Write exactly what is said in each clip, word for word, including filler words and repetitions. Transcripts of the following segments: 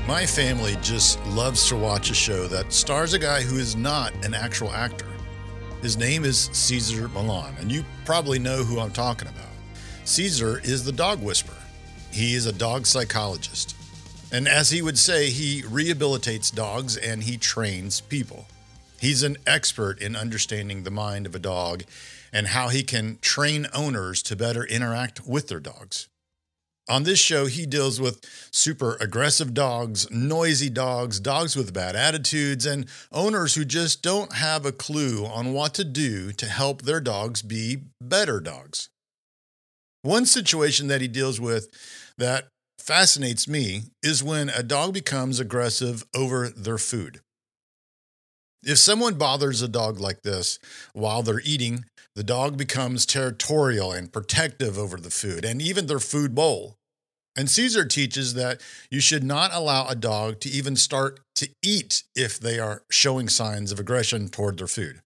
My family just loves to watch a show that stars a guy who is not an actual actor. His name is Cesar Millan, and you probably know who I'm talking about. Cesar is the dog whisperer. He is a dog psychologist. And as he would say, he rehabilitates dogs and he trains people. He's an expert in understanding the mind of a dog and how he can train owners to better interact with their dogs. On this show, he deals with super aggressive dogs, noisy dogs, dogs with bad attitudes, and owners who just don't have a clue on what to do to help their dogs be better dogs. One situation that he deals with that fascinates me is when a dog becomes aggressive over their food. If someone bothers a dog like this while they're eating, the dog becomes territorial and protective over the food and even their food bowl. And Cesar teaches that you should not allow a dog to even start to eat if they are showing signs of aggression toward their food.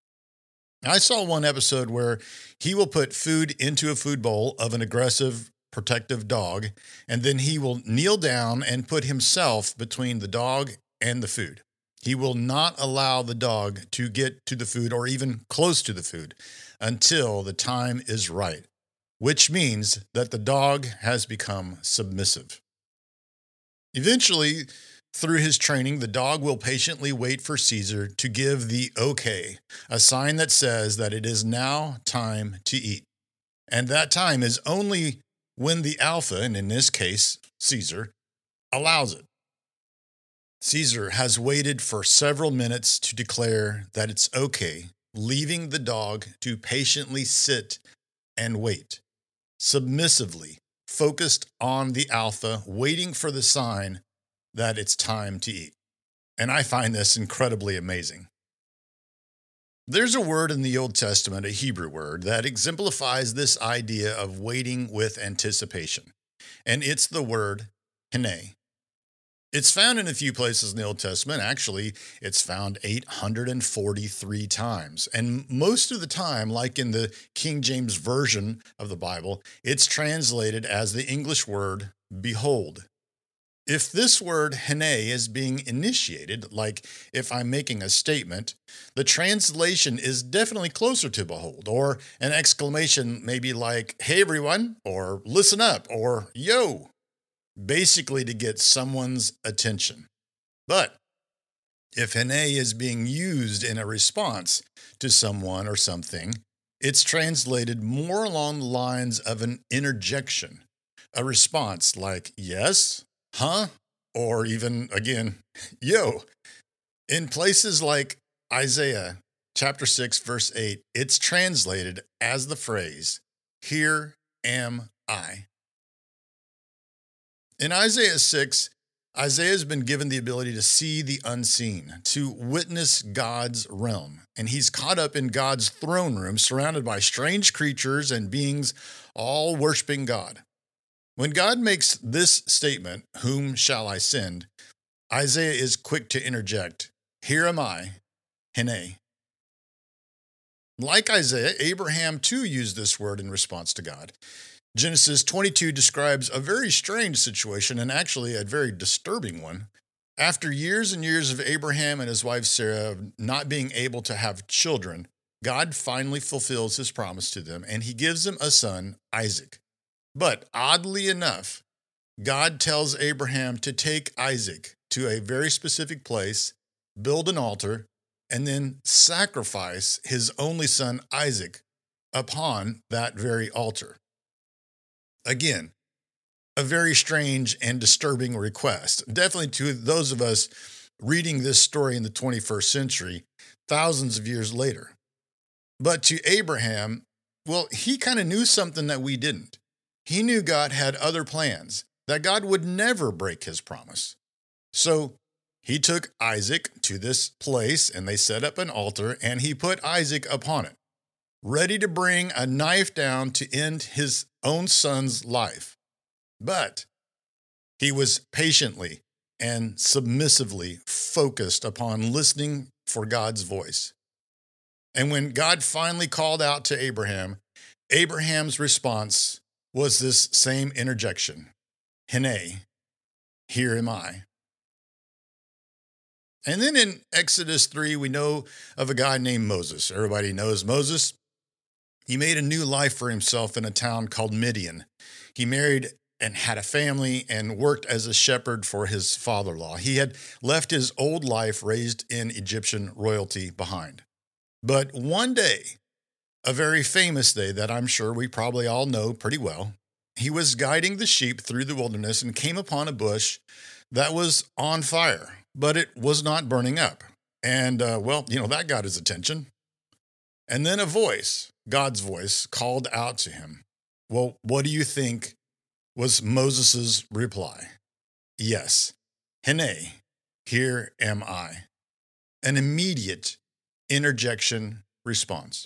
I saw one episode where he will put food into a food bowl of an aggressive, protective dog, and then he will kneel down and put himself between the dog and the food. He will not allow the dog to get to the food or even close to the food until the time is right, which means that the dog has become submissive. Eventually, through his training, the dog will patiently wait for Cesar to give the okay, a sign that says that it is now time to eat. And that time is only when the alpha, and in this case, Cesar, allows it. Cesar has waited for several minutes to declare that it's okay, leaving the dog to patiently sit and wait, submissively focused on the alpha, waiting for the sign that it's time to eat. And I find this incredibly amazing. There's a word in the Old Testament, a Hebrew word, that exemplifies this idea of waiting with anticipation. And it's the word hene. It's found in a few places in the Old Testament. Actually, it's found eight hundred forty-three times. And most of the time, like in the King James Version of the Bible, it's translated as the English word behold. If this word hene is being initiated, like if I'm making a statement, the translation is definitely closer to behold, or an exclamation maybe like, hey everyone, or listen up, or yo. Basically to get someone's attention. But if hene is being used in a response to someone or something, it's translated more along the lines of an interjection, a response like yes, huh, or even, again, yo. In places like Isaiah chapter six, verse eight, it's translated as the phrase, here am I. In Isaiah six, Isaiah has been given the ability to see the unseen, to witness God's realm, and he's caught up in God's throne room, surrounded by strange creatures and beings, all worshiping God. When God makes this statement, whom shall I send? Isaiah is quick to interject, here am I, hene. Like Isaiah, Abraham too used this word in response to God. Genesis twenty-two describes a very strange situation, and actually a very disturbing one. After years and years of Abraham and his wife Sarah not being able to have children, God finally fulfills his promise to them, and he gives them a son, Isaac. But oddly enough, God tells Abraham to take Isaac to a very specific place, build an altar, and then sacrifice his only son, Isaac, upon that very altar. Again, a very strange and disturbing request. Definitely to those of us reading this story in the twenty-first century, thousands of years later. But to Abraham, well, he kind of knew something that we didn't. He knew God had other plans, that God would never break his promise. So he took Isaac to this place, and they set up an altar, and he put Isaac upon it, ready to bring a knife down to end his own son's life. But he was patiently and submissively focused upon listening for God's voice. And when God finally called out to Abraham, Abraham's response was this same interjection, hene, here am I. And then in Exodus three, we know of a guy named Moses. Everybody knows Moses. He made a new life for himself in a town called Midian. He married and had a family and worked as a shepherd for his father-in-law. He had left his old life raised in Egyptian royalty behind. But one day, a very famous day that I'm sure we probably all know pretty well, he was guiding the sheep through the wilderness and came upon a bush that was on fire, but it was not burning up. And, uh, well, you know, that got his attention. And then a voice, God's voice, called out to him. Well, what do you think was Moses' reply? Yes, Hene, here am I. An immediate interjection response.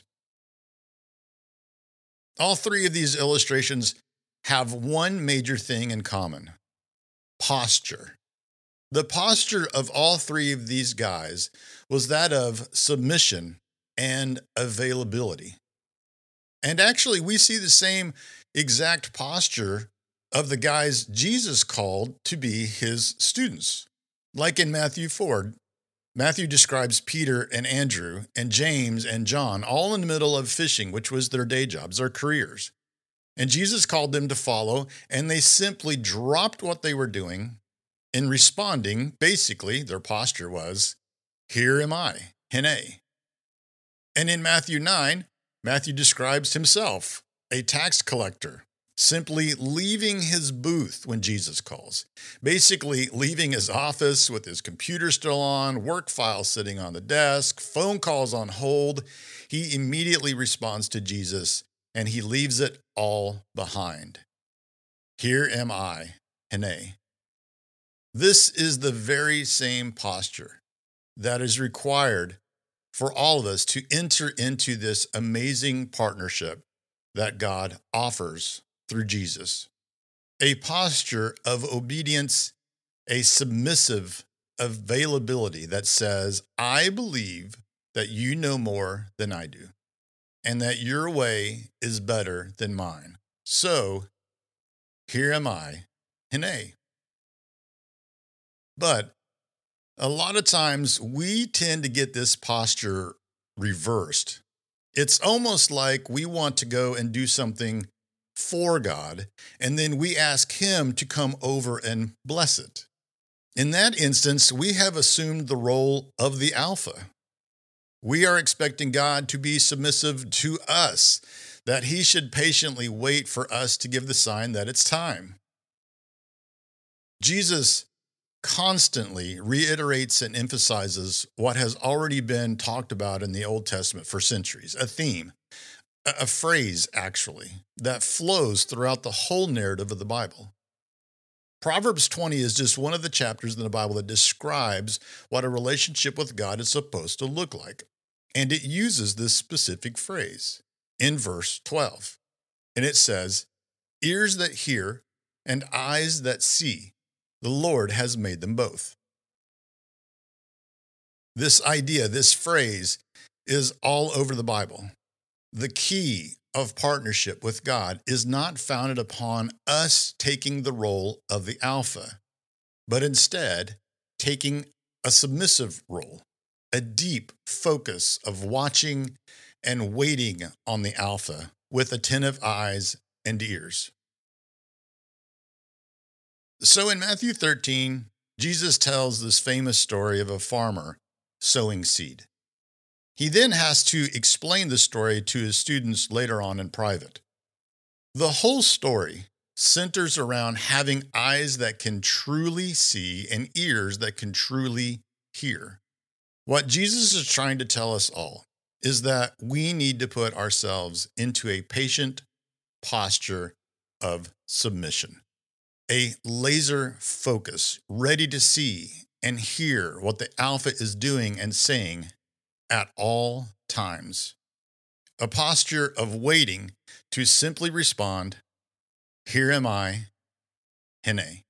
All three of these illustrations have one major thing in common: posture. The posture of all three of these guys was that of submission and availability. And actually, we see the same exact posture of the guys Jesus called to be his students. Like in Matthew four, Matthew describes Peter and Andrew and James and John all in the middle of fishing, which was their day jobs, their careers. And Jesus called them to follow, and they simply dropped what they were doing in responding. Basically, their posture was, here am I, Hene. And in Matthew nine, Matthew describes himself, a tax collector, simply leaving his booth when Jesus calls, basically leaving his office with his computer still on, work files sitting on the desk, phone calls on hold. He immediately responds to Jesus, and he leaves it all behind. Here am I, Hene. This is the very same posture that is required for all of us to enter into this amazing partnership that God offers through Jesus. A posture of obedience, a submissive availability that says, I believe that you know more than I do, and that your way is better than mine. So, here am I, Hene. But a lot of times we tend to get this posture reversed. It's almost like we want to go and do something for God, and then we ask him to come over and bless it. In that instance, we have assumed the role of the alpha. We are expecting God to be submissive to us, that he should patiently wait for us to give the sign that it's time. Jesus constantly reiterates and emphasizes what has already been talked about in the Old Testament for centuries, a theme, a phrase actually, that flows throughout the whole narrative of the Bible. Proverbs twenty is just one of the chapters in the Bible that describes what a relationship with God is supposed to look like. And it uses this specific phrase in verse twelve. And it says, ears that hear and eyes that see, the Lord has made them both. This idea, this phrase, is all over the Bible. The key of partnership with God is not founded upon us taking the role of the alpha, but instead taking a submissive role, a deep focus of watching and waiting on the alpha with attentive eyes and ears. So in Matthew thirteen, Jesus tells this famous story of a farmer sowing seed. He then has to explain the story to his students later on in private. The whole story centers around having eyes that can truly see and ears that can truly hear. What Jesus is trying to tell us all is that we need to put ourselves into a patient posture of submission, a laser focus, ready to see and hear what the alpha is doing and saying at all times. A posture of waiting to simply respond, here am I, Hene.